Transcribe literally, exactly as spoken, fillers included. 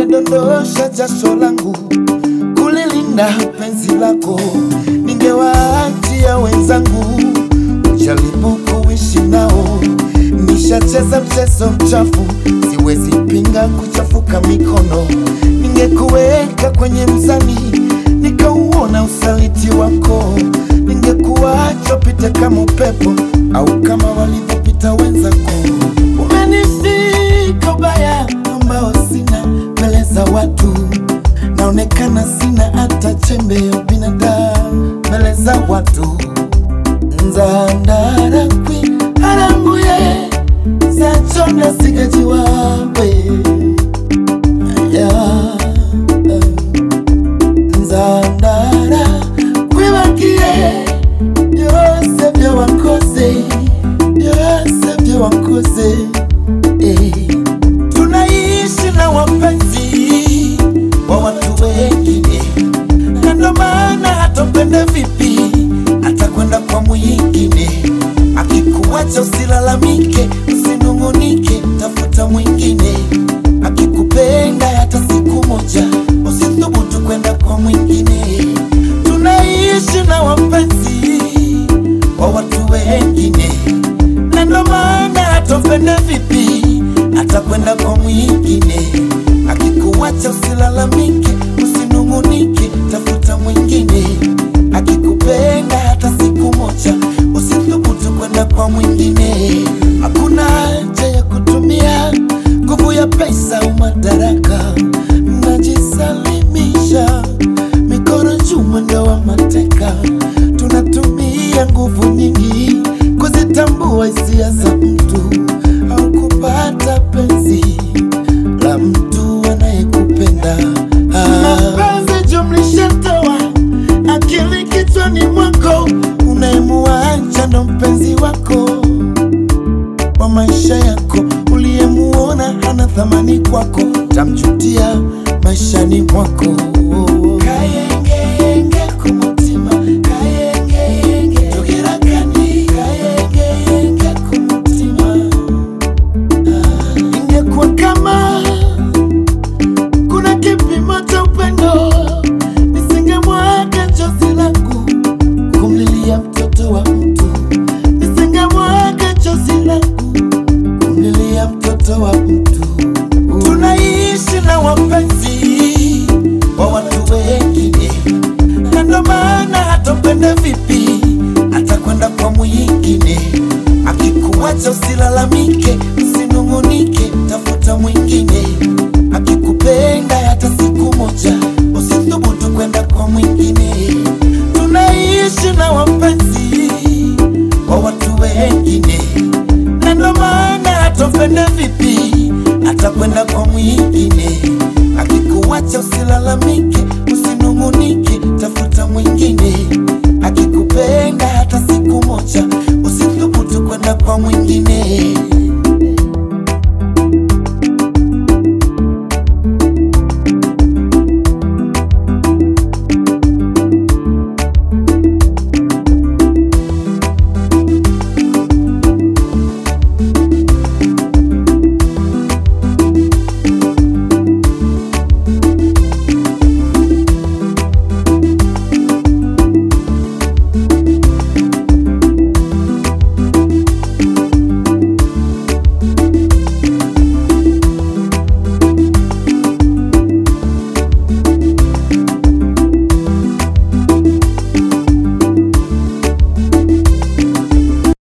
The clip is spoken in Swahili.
ningedondosha jasho langu kulilinda penzi lako, ningewaachia wenzangu ujaribu kuishi nao. Nishacheza mchezo mchafu, siwezi pinga kuchafuka mikono. Ningekuweka kwenye mzani, nikauona usaliti wako. Ningekuacha pite kama upepo, au kama walivyopita wenzako. Umenifika ubaya ambao sina mbele za watu, naonekana sina hata chembe ya binadamu mbele za watu. Nzandara kwi haranguye sachona sigajiwawe yeah. Nzandara kwibagiye byose byo wakoze, byose byo wakoze eh. Tunaishi na wapenzi wa watu wengine, na ndo maana hatopende vipi atakwenda kwa mwingine. Akikuacha usilalamike, usinungunike, tafuta mwingine. Akikupenda hata siku moja, usithubutu kwenda kwa mwingine. Tunaishi na wapenzi wa watu wengine, na ndo maana hatopende vipi atakwenda kwa mwingine. Akikuacha usilalamike, usinungunike, tafuta mwingine. Akikupenda hata siku moja, usithubutu kwenda kwa mwingine. Hakuna haja ya kutumia nguvu ya pesa au madaraka, najisalimisha mikono juu mwendo wa mateka. Tunatumia nguvu nyingi kuzitambua hisia za mtu, au kupata penzi la mtu anayekupenda. Mapenzi jumlisha toa akili kichwani mwako, unayemuacha ndo mpenzi wako wa maisha yako. Uliyemuona hana thamani kwako, tamjutia maishani mwako. Kayengenge kumutima, kayengenge tugirakani, kayengenge kumutima. Ah, ingekuwa kama kuna kipimo cha upendo, nisingemwaga chozi langu kumlilia mtoto wa mtu. Nisingemwaga chozi langu kumlilia mtoto wa mtu. Tunaishi na wapenzi wa watu wengine, na ndo maana hatopende vipi atakwenda kwa mwingine. Akikuacha usilalamike, usinungunike, tafuta mwingine. Akikupenda hata siku moja, usithubutu kwenda kwa mwingine. Tunaishi na wapenzi wa watu wengine, na ndo maana hatopende vipi atakwenda kwa mwingine. Akikuacha usilalamike, usinungunike, tafuta mwingine. Akikupenda hata siku moja, usithubutu kwenda kwa mwingine.